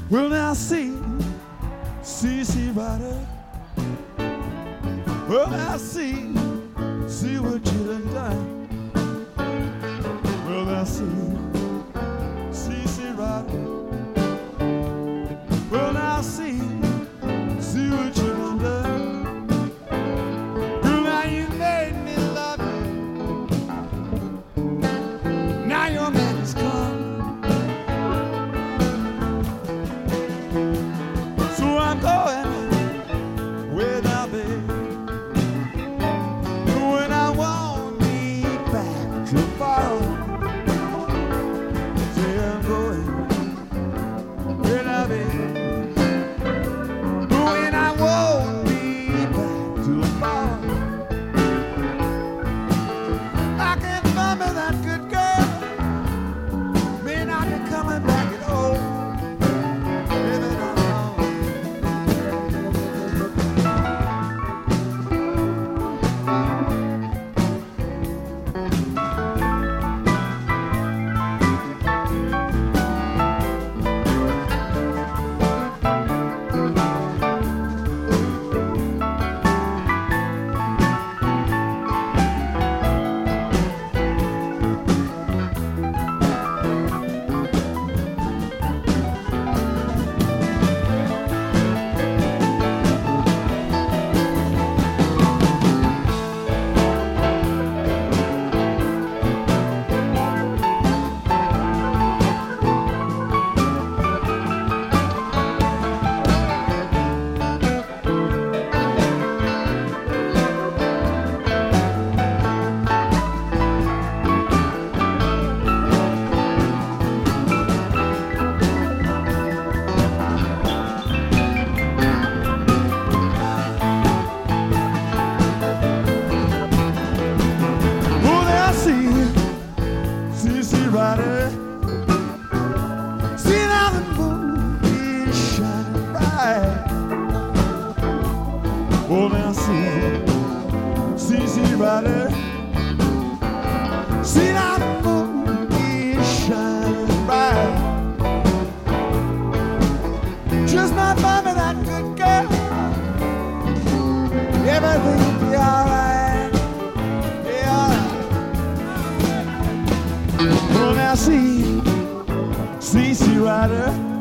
Well, now see, Ryder. Well, now see what you done. Well, now see, Ryder. Well, now see what you done. Well, now you made me love you. Now your man is gone. So I'm going without babe. When I won't be back tomorrow. Say I'm going without babe. When I won't be back tomorrow. I can't find me that good girl. May not be coming back at all. Living alone. See, Ryder. See now the moon is shining bright. Oh, now see, Ryder. See now the moon is shining bright. Just might find me that good girl. Everything will be alright. Yeah, alright. Well, now see, Ryder.